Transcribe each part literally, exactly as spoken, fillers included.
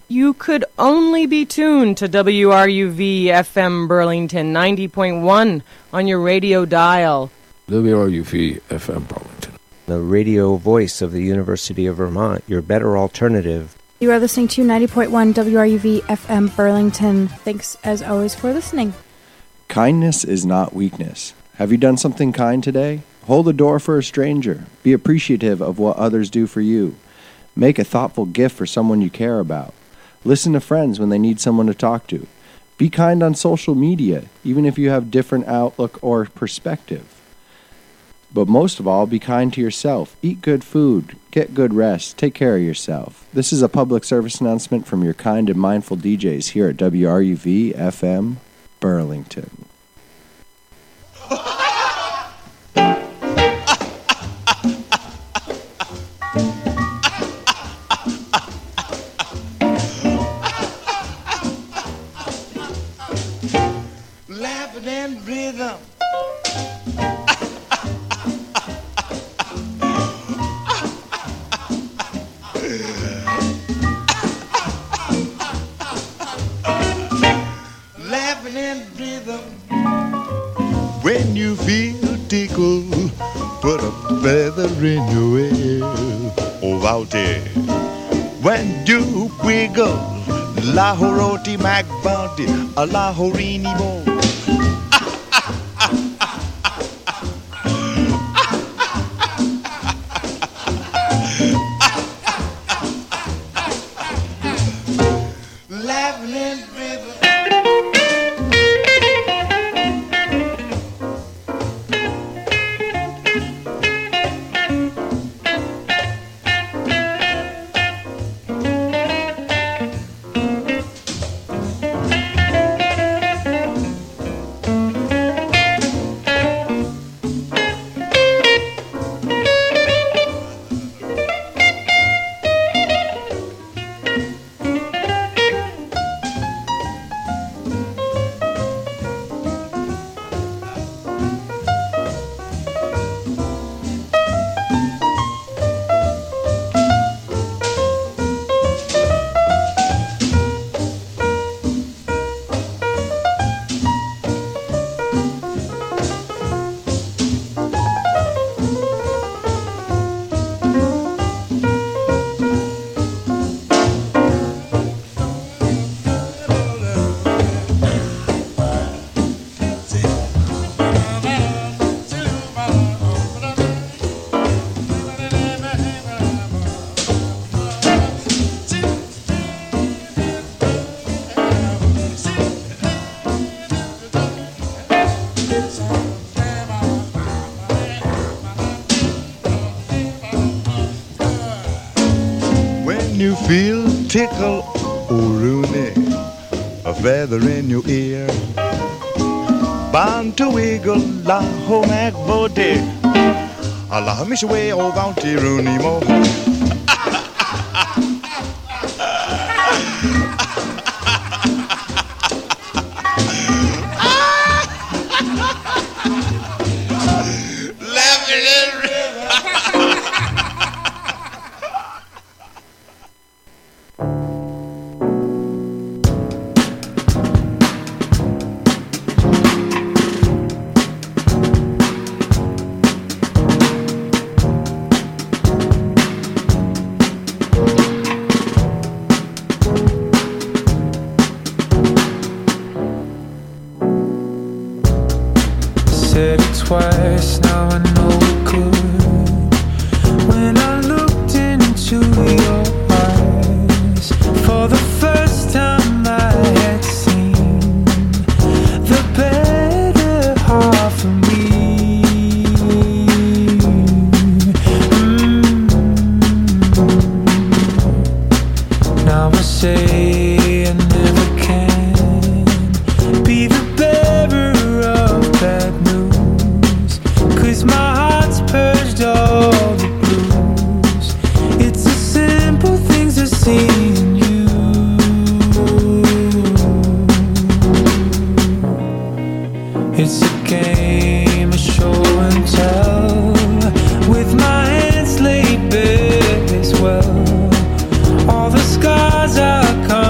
You could only be tuned to W R U V F M Burlington ninety point one on your radio dial. W R U V F M Burlington, the radio voice of the University of Vermont, your better alternative. You are listening to ninety point one W R U V F M Burlington. Thanks, as always, for listening. Kindness is not weakness. Have you done something kind today? Hold the door for a stranger. Be appreciative of what others do for you. Make a thoughtful gift for someone you care about. Listen to friends when they need someone to talk to. Be kind on social media, even if you have different outlook or perspective. But most of all, be kind to yourself. Eat good food. Get good rest. Take care of yourself. This is a public service announcement from your kind and mindful D Js here at W R U V F M Burlington. Laughing and rhythm. Laughing and rhythm. When you feel tickled, put a feather in your ear. Oh, out there. When you wiggle, la horoti mac bounty, a la horini bo. Laughing and rhythm. You feel tickle, oh Rooney, a feather in your ear. Bound to wiggle, la ho mac body, a la mish way, oh bounty Rooney mo. Laughing and said it twice, now I know it could. When I looked into your eyes, for the first time I had seen the better half of me. Mm. Now I say I never can be the bearer of bad news. Cause my heart's purged all the blues. It's the simple things I see in you. It's a game of show and tell, with my hands laid bare as well. All the scars are coming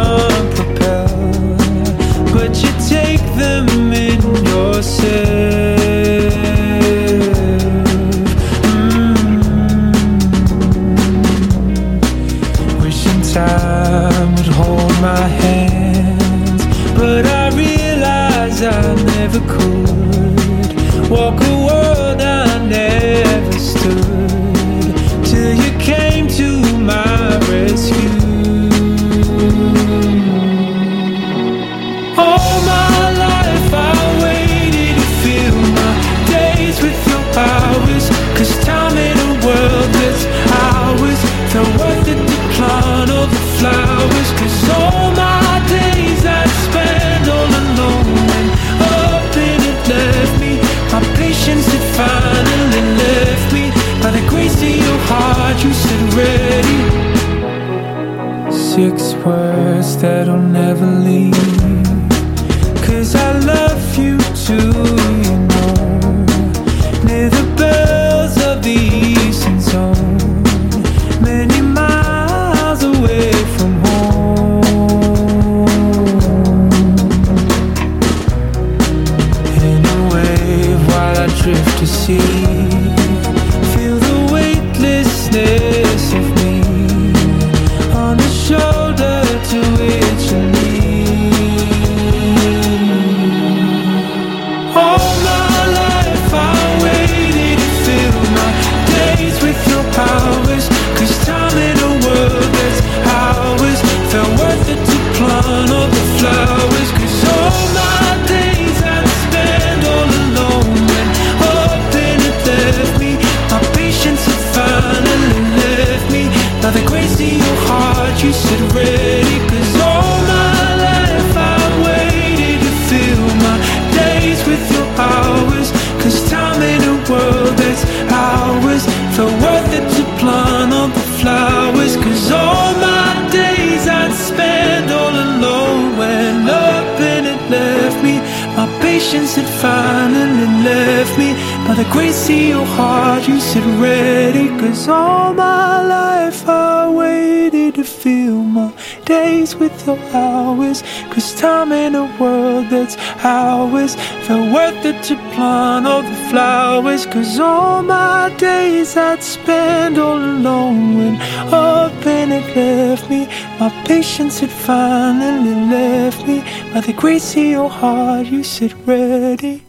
six words that'll never leave. Cause I love you too, you know. Near the bells of the eastern zone, many miles away from home. In a wave while I drift to sea, feel the weightlessness of me on the shoulder to which I lean. All my life I waited to fill my days with your powers. Cause time in a world that's ours felt worth it to plant all the flowers. Cause all my days I'd spend all alone, when up and it left me, my patience had finally left me. By the grace of your heart you said ready. Cause all my life I waited to fill my days with your hours. Cause time in a world that's ours felt worth it to plant all the flowers. Cause all my days I'd spend all alone, when up and it left me, my patience had finally left me. By the grace of your heart you said ready. Cause all my life I waited to fill my days with your hours. Cause time in a world that's ours felt worth it to plant all the flowers. Cause all my days I'd spend all alone, when up and it left me, my patience had finally left me. By the grace of your heart you said ready.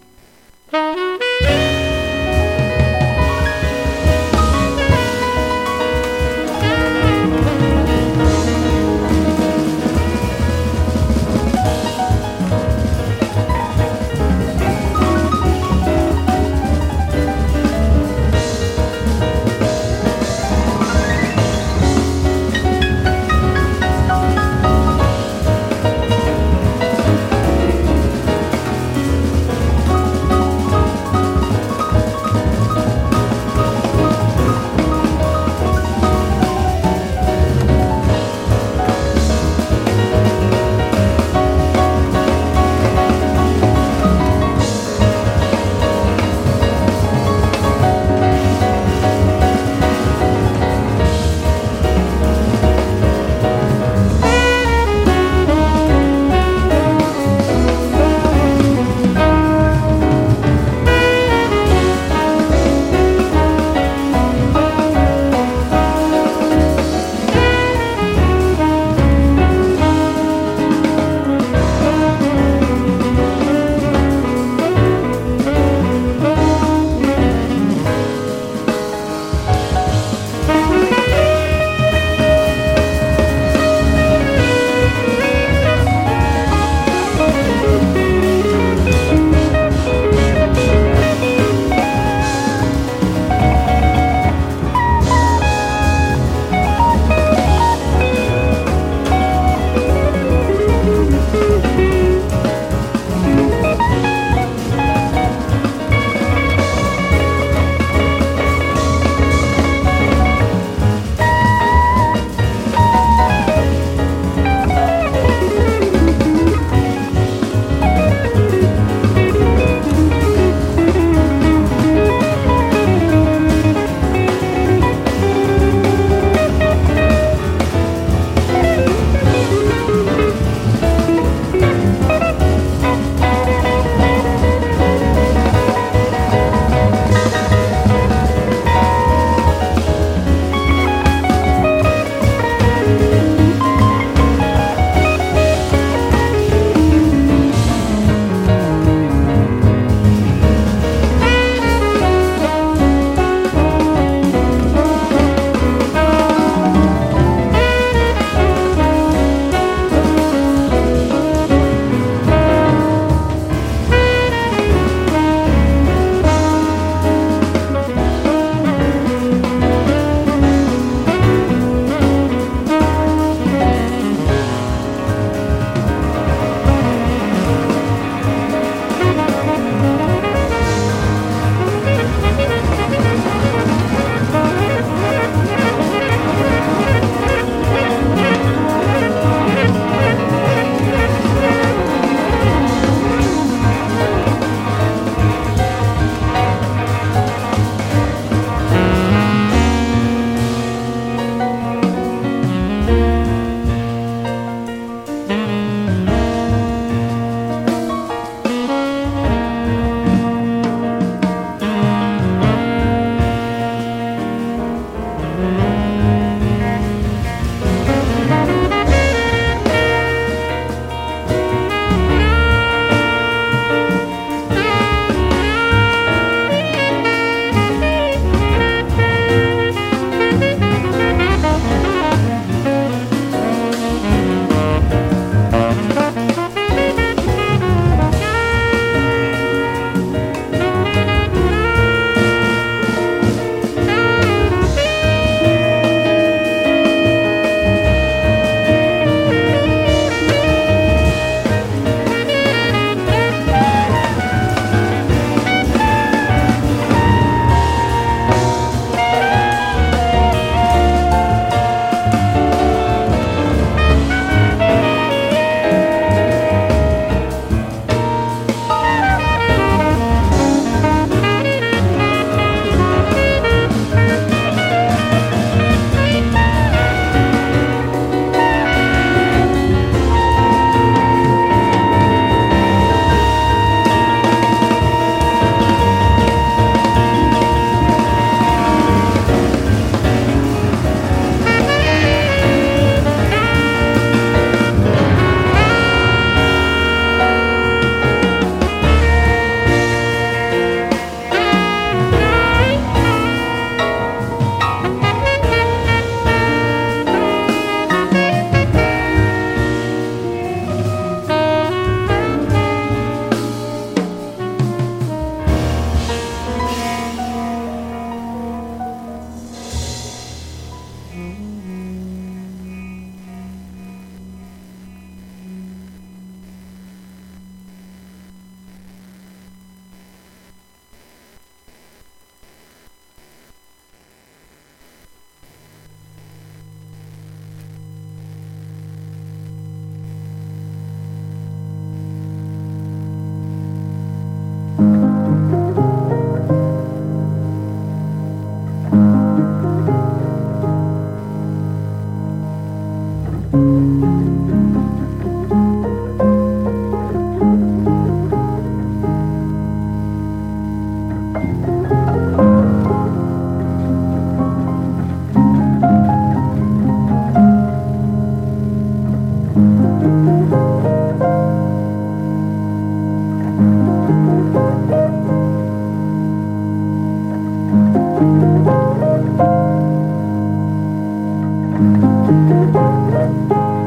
Thank you.